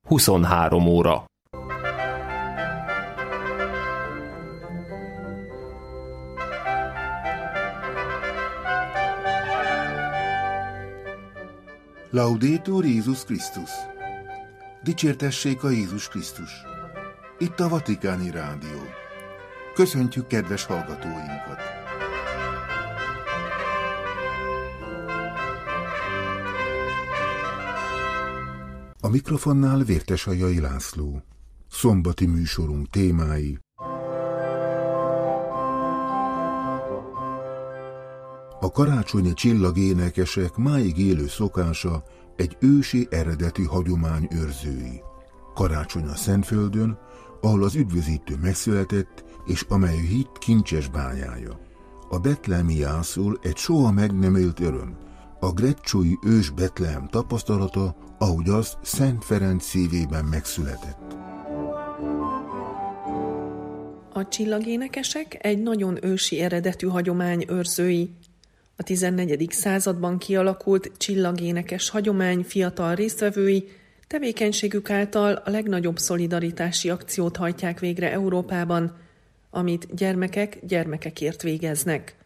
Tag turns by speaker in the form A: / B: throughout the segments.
A: 23 óra.
B: Laudetur Jézus Krisztus! Dicsértessék a Jézus Krisztus! Itt a Vatikáni Rádió. Köszöntjük kedves hallgatóinkat! A mikrofonnál Vértesajai László. Szombati műsorunk témái: a karácsonyi csillagénekesek máig élő szokása, egy ősi eredeti hagyomány őrzői. Karácsony a Szentföldön, ahol az üdvözítő megszületett, és amely hit kincses bányája. A betlehemi jászol egy soha meg nem élt öröm, a greccsói ős Betlehem tapasztalata, ahogy az Szent Ferenc szívében megszületett.
C: A csillagénekesek egy nagyon ősi eredetű hagyomány őrzői. A 14. században kialakult csillagénekes hagyomány fiatal résztvevői tevékenységük által a legnagyobb szolidaritási akciót hajtják végre Európában, amit gyermekek gyermekekért végeznek.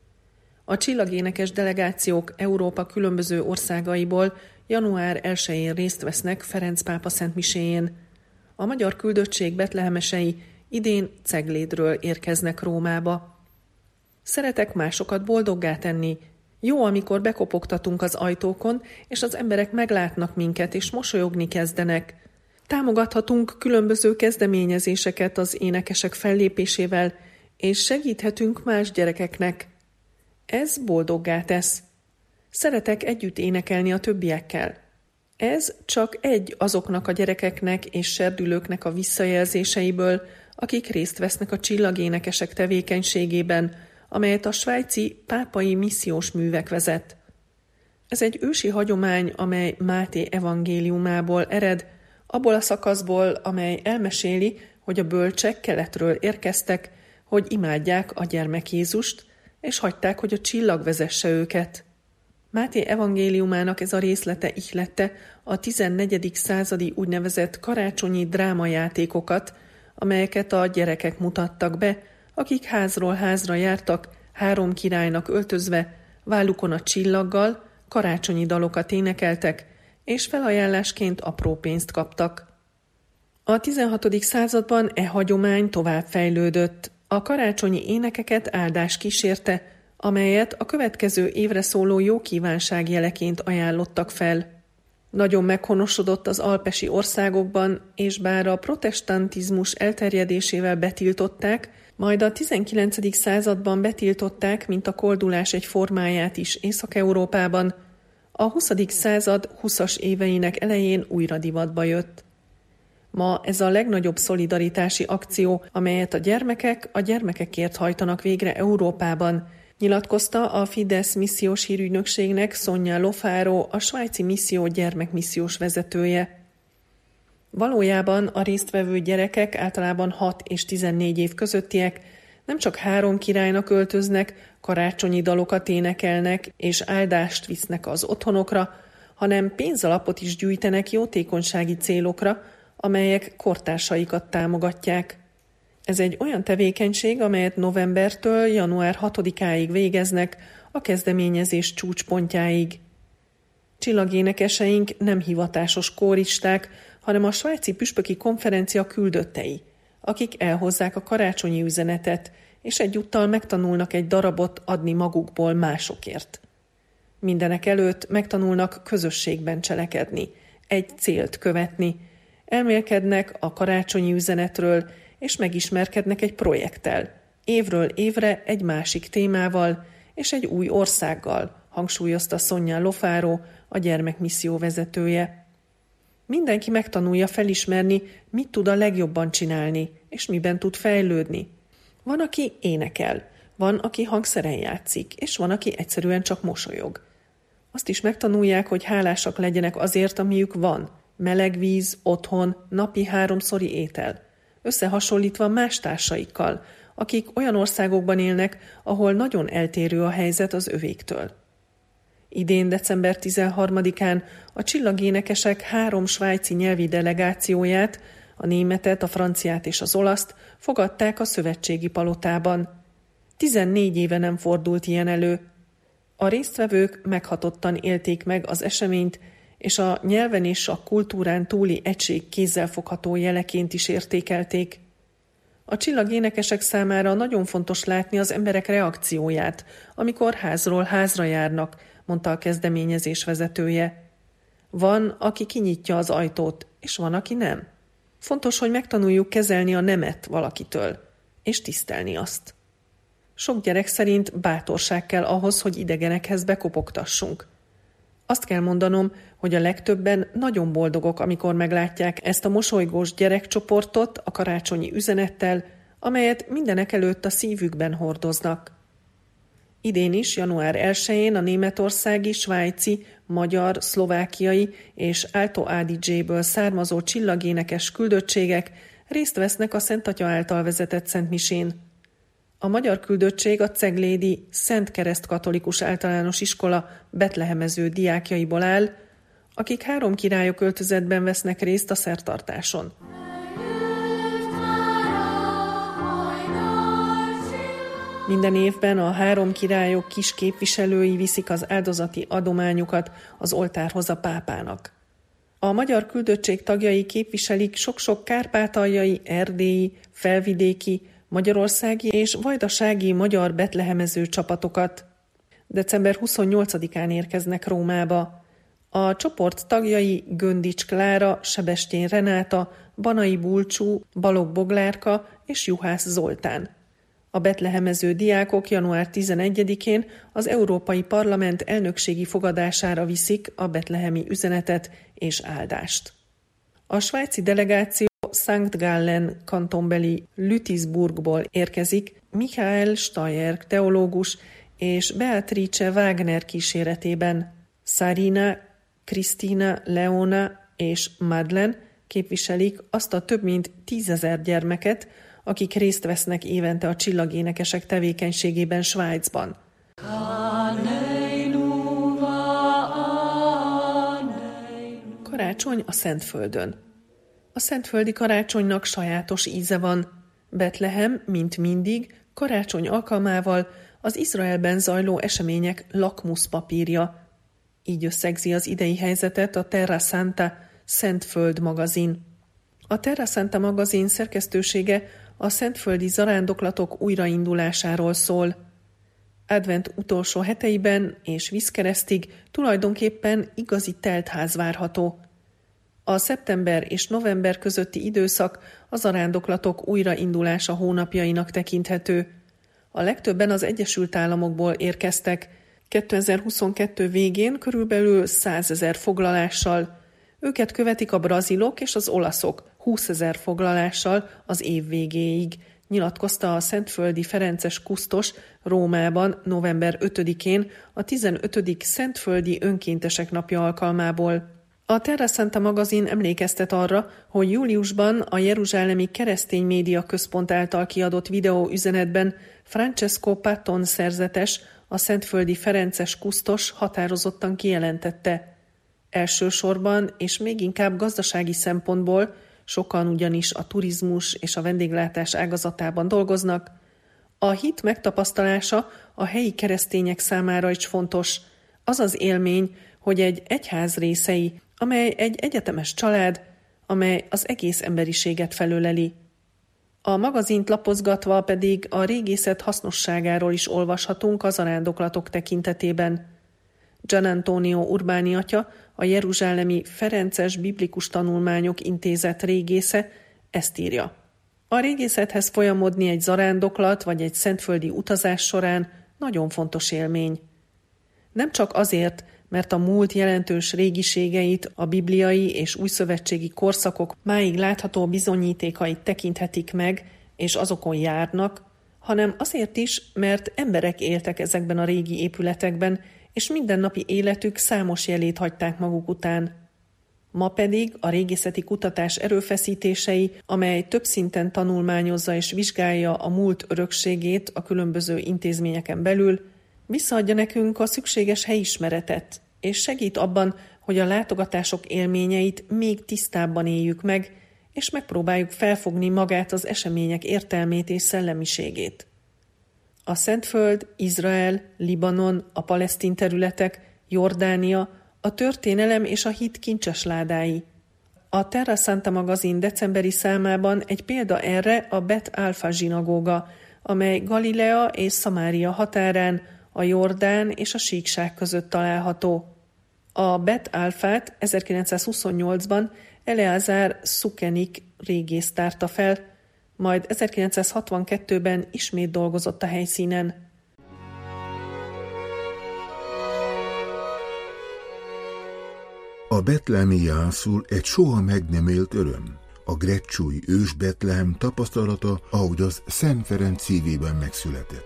C: A csillagénekes delegációk Európa különböző országaiból január 1-én részt vesznek Ferenc pápa szentmiséjén. A magyar küldöttség betlehemesei idén Ceglédről érkeznek Rómába. Szeretek másokat boldoggá tenni. Jó, amikor bekopogtatunk az ajtókon, és az emberek meglátnak minket, és mosolyogni kezdenek. Támogathatunk különböző kezdeményezéseket az énekesek fellépésével, és segíthetünk más gyerekeknek. Ez boldoggá tesz. Szeretek együtt énekelni a többiekkel. Ez csak egy azoknak a gyerekeknek és serdülőknek a visszajelzéseiből, akik részt vesznek a csillagénekesek tevékenységében, amelyet a svájci pápai missziós művek vezet. Ez egy ősi hagyomány, amely Máté evangéliumából ered, abból a szakaszból, amely elmeséli, hogy a bölcsek keletről érkeztek, hogy imádják a gyermek Jézust, és hagyták, hogy a csillag vezesse őket. Máté evangéliumának ez a részlete ihlette a 14. századi úgynevezett karácsonyi drámajátékokat, amelyeket a gyerekek mutattak be, akik házról házra jártak, 3 királynak öltözve, vállukon a csillaggal, karácsonyi dalokat énekeltek, és felajánlásként apró pénzt kaptak. A 16. században e hagyomány tovább fejlődött. A karácsonyi énekeket áldás kísérte, amelyet a következő évre szóló jó kívánság jeleként ajánlottak fel. Nagyon meghonosodott az alpesi országokban, és bár a protestantizmus elterjedésével betiltották, majd a 19. században betiltották, mint a koldulás egy formáját is Észak-Európában, a 20. század 20-as éveinek elején újra divatba jött. Ma ez a legnagyobb szolidaritási akció, amelyet a gyermekek a gyermekekért hajtanak végre Európában, nyilatkozta a Fidesz missziós hírügynökségnek Sonja Lofaro, a svájci misszió gyermekmissziós vezetője. Valójában a résztvevő gyerekek, általában 6 és 14 év közöttiek, nem csak 3 királynak öltöznek, karácsonyi dalokat énekelnek és áldást visznek az otthonokra, hanem pénzalapot is gyűjtenek jótékonysági célokra, amelyek kortársaikat támogatják. Ez egy olyan tevékenység, amelyet novembertől január 6-áig végeznek, a kezdeményezés csúcspontjáig. Csillagénekeseink nem hivatásos kóristák, hanem a svájci püspöki konferencia küldöttei, akik elhozzák a karácsonyi üzenetet, és egyúttal megtanulnak egy darabot adni magukból másokért. Mindenek előtt megtanulnak közösségben cselekedni, egy célt követni, elmélkednek a karácsonyi üzenetről, és megismerkednek egy projekttel, évről évre egy másik témával és egy új országgal, hangsúlyozta Sonja Lofaro, a gyermekmisszió vezetője. Mindenki megtanulja felismerni, mit tud a legjobban csinálni, és miben tud fejlődni. Van, aki énekel, van, aki hangszeren játszik, és van, aki egyszerűen csak mosolyog. Azt is megtanulják, hogy hálásak legyenek azért, amiük van, meleg víz, otthon, napi 3-szori étel, összehasonlítva más társaikkal, akik olyan országokban élnek, ahol nagyon eltérő a helyzet az övéktől. Idén december 13-án a csillagénekesek 3 svájci nyelvi delegációját, a németet, a franciát és az olaszt fogadták a szövetségi palotában. 14 éve nem fordult ilyen elő. A résztvevők meghatottan élték meg az eseményt, és a nyelven és a kultúrán túli egység kézzelfogható jeleként is értékelték. A csillagénekesek számára nagyon fontos látni az emberek reakcióját, amikor házról házra járnak, mondta a kezdeményezés vezetője. Van, aki kinyitja az ajtót, és van, aki nem. Fontos, hogy megtanuljuk kezelni a nemet valakitől, és tisztelni azt. Sok gyerek szerint bátorság kell ahhoz, hogy idegenekhez bekopogtassunk. Azt kell mondanom, hogy a legtöbben nagyon boldogok, amikor meglátják ezt a mosolygós gyerekcsoportot a karácsonyi üzenettel, amelyet mindenekelőtt a szívükben hordoznak. Idén is, január 1-én a németországi, svájci, magyar, szlovákiai és Alto Adige-ből származó csillagénekes küldöttségek részt vesznek a Szent Atya által vezetett szentmisén. A magyar küldöttség a ceglédi Szent Kereszt Katolikus Általános Iskola betlehemező diákjaiból áll, akik 3 királyok öltözetben vesznek részt a szertartáson. Minden évben a 3 királyok kis képviselői viszik az áldozati adományukat az oltárhoz a pápának. A magyar küldöttség tagjai képviselik sok-sok kárpátaljai, erdélyi, felvidéki, magyarországi és vajdasági magyar betlehemező csapatokat. December 28-án érkeznek Rómába. A csoport tagjai Göndics Klára, Sebestyén Renáta, Banai Bulcsú, Balogh Boglárka és Juhász Zoltán. A betlehemező diákok január 11-én az Európai Parlament elnökségi fogadására viszik a betlehemi üzenetet és áldást. A svájci delegáció St. Gallen kantonbeli Lütisburgból érkezik Michael Steyer teológus és Beatrice Wagner kíséretében. Sarina, Krisztina, Leona és Madeleine képviselik azt a több mint 10 000 gyermeket, akik részt vesznek évente a csillagénekesek tevékenységében Svájcban. Karácsony a Szentföldön. A szentföldi karácsonynak sajátos íze van. Betlehem, mint mindig, karácsony alkalmával az Izraelben zajló események lakmuszpapírja. Így összegzi az idei helyzetet a Terra Santa Szentföld magazin. A Terra Santa magazin szerkesztősége a szentföldi zarándoklatok újraindulásáról szól. Advent utolsó heteiben és vízkeresztig tulajdonképpen igazi teltház várható. A szeptember és november közötti időszak a zarándoklatok újraindulása hónapjainak tekinthető. A legtöbben az Egyesült Államokból érkeztek. 2022 végén körülbelül 100 000 foglalással. Őket követik a brazilok és az olaszok 20 000 foglalással az év végéig, nyilatkozta a szentföldi ferences kusztos Rómában november 5-én a 15. Szentföldi Önkéntesek napja alkalmából. A Terra Santa magazin emlékeztet arra, hogy júliusban a Jeruzsálemi Keresztény Média Központ által kiadott videóüzenetben Francesco Patton szerzetes, a szentföldi ferences kusztos határozottan kijelentette. Elsősorban és még inkább gazdasági szempontból, sokan ugyanis a turizmus és a vendéglátás ágazatában dolgoznak, a hit megtapasztalása a helyi keresztények számára is fontos. Az az élmény, hogy egy egyház részei, amely egy egyetemes család, amely az egész emberiséget felöleli. A magazint lapozgatva pedig a régészet hasznosságáról is olvashatunk a zarándoklatok tekintetében. Gian Antonio Urbani atya, a Jeruzsálemi Ferences Biblikus Tanulmányok Intézet régésze ezt írja. A régészethez folyamodni egy zarándoklat vagy egy szentföldi utazás során nagyon fontos élmény. Nem csak azért, mert a múlt jelentős régiségeit, a bibliai és újszövetségi korszakok máig látható bizonyítékait tekinthetik meg, és azokon járnak, hanem azért is, mert emberek éltek ezekben a régi épületekben, és mindennapi életük számos jelét hagyták maguk után. Ma pedig a régészeti kutatás erőfeszítései, amely több szinten tanulmányozza és vizsgálja a múlt örökségét a különböző intézményeken belül, Visszaadja nekünk a szükséges helyismeretet, és segít abban, hogy a látogatások élményeit még tisztábban éljük meg, és megpróbáljuk felfogni magát az események értelmét és szellemiségét. A Szentföld, Izrael, Libanon, a palesztin területek, Jordánia, a történelem és a hit kincses ládái. A Terra Santa magazin decemberi számában egy példa erre a Bet Alfa zsinagóga, amely Galilea és Szamária határán, a Jordán és a síkság között található. A Bet Alfát 1928-ban Eleazar Szukenik régész tárta fel, majd 1962-ben ismét dolgozott a helyszínen.
B: A betlehemi jászul egy soha meg nem élt öröm. A greccsói ős Betlehem tapasztalata, ahogy az Szent Ferenc szívében megszületett.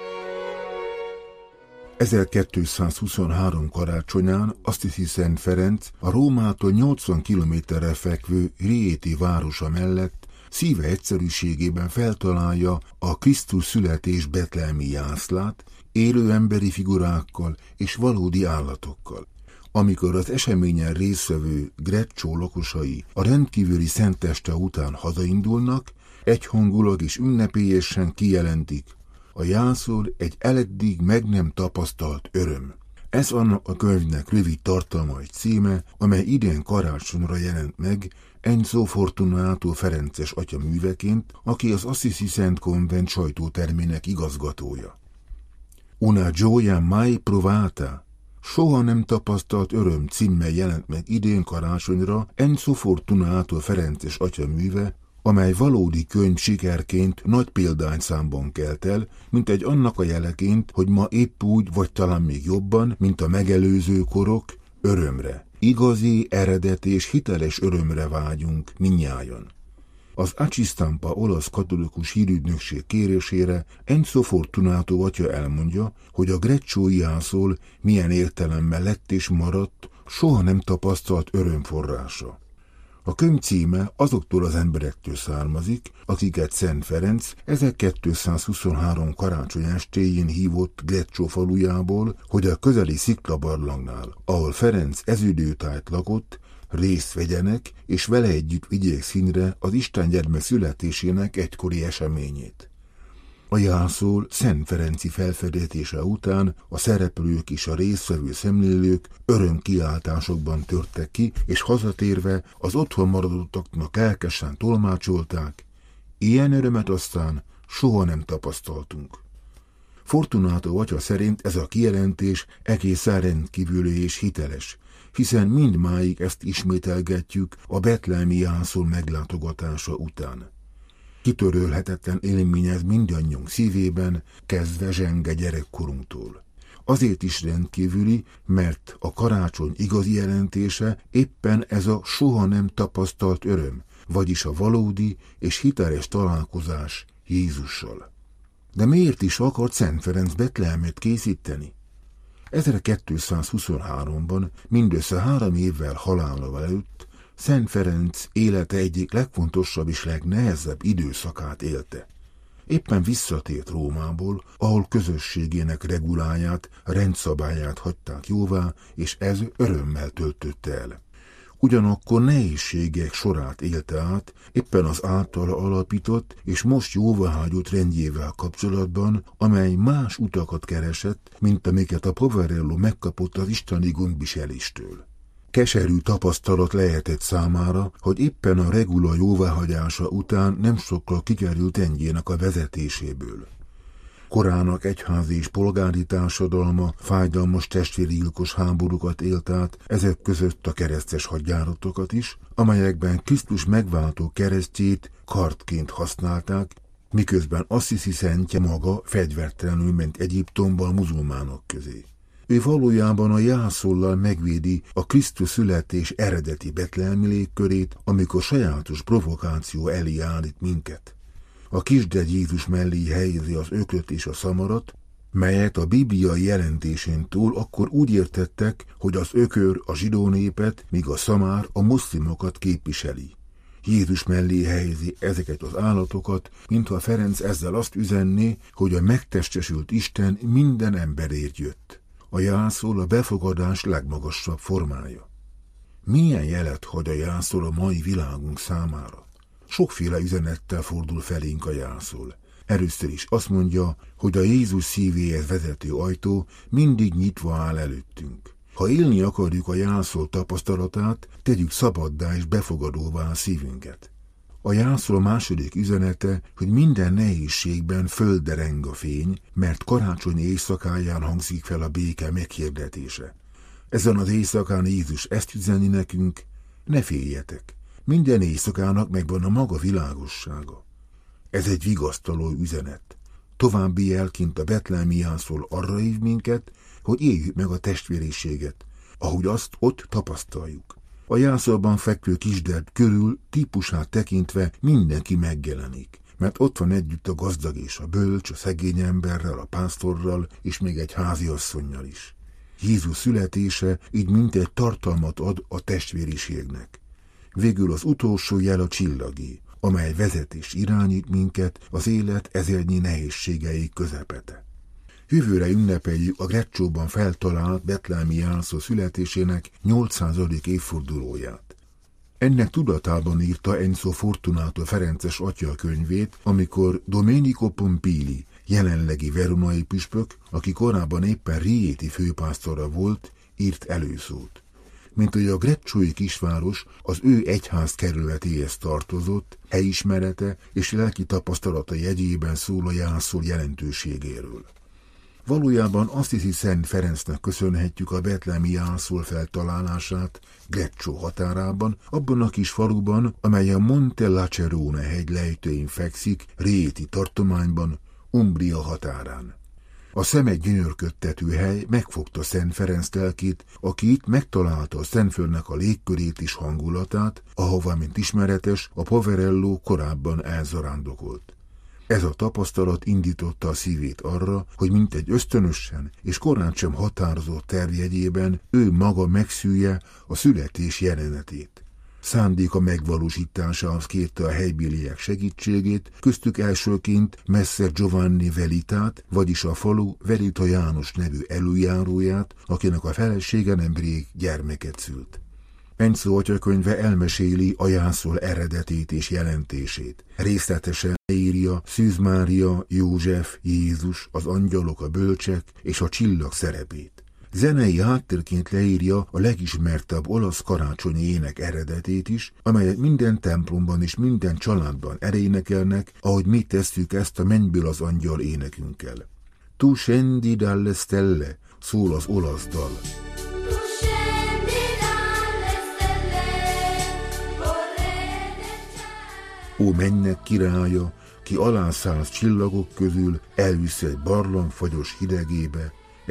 B: 1223 karácsonyán Assisi Szent Ferenc a Rómától 80 kilométerre fekvő Rieti városa mellett szíve egyszerűségében feltalálja a Krisztus születés betlehemi jászlát, élő emberi figurákkal és valódi állatokkal. Amikor az eseményen résztvevő Greccsó lakosai a rendkívüli szenteste után hazaindulnak, egyhangulag és ünnepélyesen kijelentik: a jászol egy eleddig meg nem tapasztalt öröm. Ez annak a könyvnek rövid tartalma egy címe, amely idén karácsonyra jelent meg Enzo Fortunato Ferences atya műveként, aki az Assisi Szent Konvent sajtótermének igazgatója. Una gioia mai provata, soha nem tapasztalt öröm címmel jelent meg idén karácsonyra Enzo Fortunato Ferences atya műve, amely valódi könyv sikerként nagy példányszámban kelt el, mint egy annak a jeleként, hogy ma épp úgy, vagy talán még jobban, mint a megelőző korok, örömre, igazi, eredeti és hiteles örömre vágyunk mindnyájan. Az Acistampa olasz katolikus hírügynökség kérésére Enzo Fortunato atya elmondja, hogy a greccsói jászol milyen értelemmel lett és maradt, soha nem tapasztalt örömforrása. A könyv címe azoktól az emberektől származik, akiket Szent Ferenc 1223 karácsony estéjén hívott Greccsó falujából, hogy a közeli sziklabarlangnál, ahol Ferenc ezüdőtájt lakott, részt vegyenek, és vele együtt vigyék színre az istengyermek születésének egykori eseményét. A jászol Szent Ferenci felfedezése után a szereplők és a résztvevő szemlélők örömkiáltásokban törtek ki, és hazatérve az otthon maradottaknak lelkesen tolmácsolták: ilyen örömet aztán soha nem tapasztaltunk. Fortunato atya szerint ez a kijelentés egészen rendkívüli és hiteles, hiszen mindmáig ezt ismételgetjük a betlehemi jászol meglátogatása után. Kitörölhetetlen élmény ez mindannyiunk szívében, kezdve zsenge gyerekkorunktól. Azért is rendkívüli, mert a karácsony igazi jelentése éppen ez a soha nem tapasztalt öröm, vagyis a valódi és hiteles találkozás Jézussal. De miért is akart Szent Ferenc Betlehemet készíteni? 1223-ban, mindössze 3 évvel halála előtt, Szent Ferenc élete egyik legfontosabb és legnehezebb időszakát élte. Éppen visszatért Rómából, ahol közösségének reguláját, rendszabályát hagyták jóvá, és ez örömmel töltötte el. Ugyanakkor nehézségek sorát élte át, éppen az általa alapított és most jóváhagyott rendjével kapcsolatban, amely más utakat keresett, mint amiket a Poverello megkapott az isteni gondviseléstől. Keserű tapasztalat lehetett számára, hogy éppen a regula jóváhagyása után nem sokkal kikerült rendjének a vezetéséből. Korának egyházi és polgári társadalma fájdalmas testvérgyilkos háborúkat élt át, ezek között a keresztes hadjáratokat is, amelyekben Krisztus megváltó keresztjét kardként használták, miközben Assisi szentje maga fegyvertelenül ment Egyiptomba a muzulmánok közé. Ő valójában a jászollal megvédi a Krisztus születés eredeti betlehemi légkörét, amikor sajátos provokáció elé állít minket. A kisdegy Jézus mellé helyezi az ököt és a szamarat, melyet a bibliai jelentésén túl akkor úgy értettek, hogy az ökör a zsidó népet, míg a szamár a muszlimokat képviseli. Jézus mellé helyezi ezeket az állatokat, mintha Ferenc ezzel azt üzenné, hogy a megtestesült Isten minden emberért jött. A jászol a befogadás legmagasabb formája. Milyen jelet hagy a jászol a mai világunk számára? Sokféle üzenettel fordul felénk a jászol. Először is azt mondja, hogy a Jézus szívéhez vezető ajtó mindig nyitva áll előttünk. Ha élni akarjuk a jászol tapasztalatát, tegyük szabaddá és befogadóvá a szívünket. A jászol második üzenete, hogy minden nehézségben földre reng a fény, mert karácsony éjszakáján hangzik fel a béke meghirdetése. Ezen az éjszakán Jézus ezt üzeni nekünk: ne féljetek, minden éjszakának megvan a maga világossága. Ez egy vigasztaló üzenet. További jelként a betlehemi jászol arra hív minket, hogy éljük meg a testvériséget, ahogy azt ott tapasztaljuk. A jászolban fekvő kisdert körül típusát tekintve mindenki megjelenik, mert ott van együtt a gazdag és a bölcs, a szegény emberrel, a pásztorral és még egy háziasszonnyal is. Jézus születése így mintegy tartalmat ad a testvériségnek. Végül az utolsó jel a csillagé, amely vezet és irányít minket az élet ezernyi nehézségei közepete. Jövőre ünnepeljük a Greccsóban feltalált betlehemi jászol születésének 800. évfordulóját. Ennek tudatában írta Enzo Fortunato ferences atya könyvét, amikor Domenico Pompili, jelenlegi veronai püspök, aki korábban éppen Rieti főpásztora volt, írt előszót. Mint hogy a greccsói kisváros az ő egyház kerületéhez tartozott, helyismerete és lelki tapasztalata jegyében szól a jászol jelentőségéről. Valójában azt hiszi Szent Ferencnek köszönhetjük a betlehemi jászol feltalálását Greccsó határában, abban a kis faluban, amely a Monte Lacerone hegy lejtőin fekszik, Rieti tartományban, Umbria határán. A szemet gyönyörködtető hely megfogta Szent Ferenc lelkét, aki itt megtalálta a Szentföldnek a légkörét és hangulatát, ahova, mint ismeretes, a Poverello korábban elzarándokolt. Ez a tapasztalat indította a szívét arra, hogy mintegy ösztönösen és korán sem határozott tervjegyében ő maga megszülje a születés jelenetét. Szándéka megvalósításához kérte a helybéliek segítségét, köztük elsőként Messer Giovanni Velitát, vagyis a falu Velita János nevű előjáróját, akinek a felesége nemrég gyermeket szült. Enzo atyakönyve elmeséli a jászol eredetét és jelentését. Részletesen leírja Szűz Mária, József, Jézus, az angyalok, a bölcsek és a csillag szerepét. Zenei háttérként leírja a legismertebb olasz karácsonyi ének eredetét is, amelyet minden templomban és minden családban elénekelnek, ahogy mi tesszük ezt a Mennyből az angyal énekünkkel. Tu scendi dalle stelle, szól az olasz dal. Ó mennyek királya, ki alászállsz csillagok közül, elvisz egy barlang fagyos hidegébe,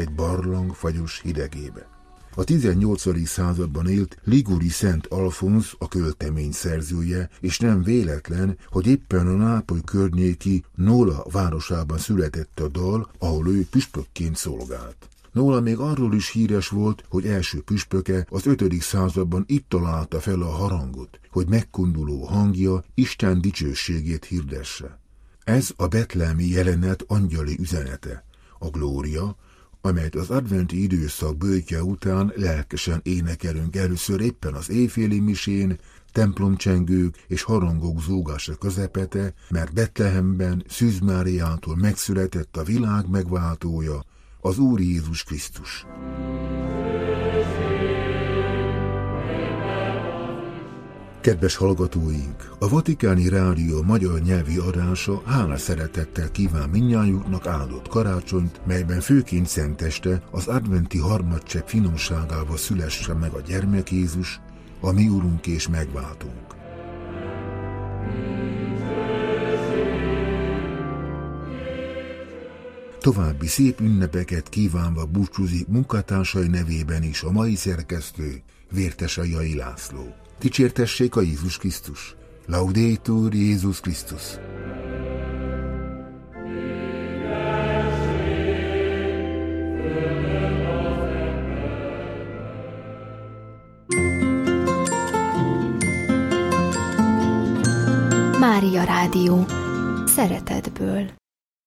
B: A 18. században élt Liguri Szent Alfonz a költemény szerzője, és nem véletlen, hogy éppen a Nápoly környéki Nola városában született a dal, ahol ő püspökként szolgált. Nola még arról is híres volt, hogy első püspöke az 5. században itt találta fel a harangot, hogy megkonduló hangja Isten dicsőségét hirdesse. Ez a betlehemi jelenet angyali üzenete, a glória, amelyet az adventi időszak böjtje után lelkesen énekelünk először éppen az éjféli misén, templomcsengők és harangok zúgása közepete, mert Betlehemben Szűz Máriától megszületett a világ megváltója, az Úr Jézus Krisztus. Kedves hallgatóink! A Vatikáni Rádió magyar nyelvi adása hálás szeretettel kíván mindnyájuknak áldott karácsonyt, melyben főként szenteste az adventi harmadcsepp finomságával szülesse meg a gyermek Jézus, a mi Urunk és megváltónk. További szép ünnepeket kívánva búcsúzik munkatársai nevében is a mai szerkesztő, Vértesei Jai László. Dicsértessék a Jézus Krisztus! Laudetur Jézus Krisztus!
A: Mária Rádió. Szeretetből.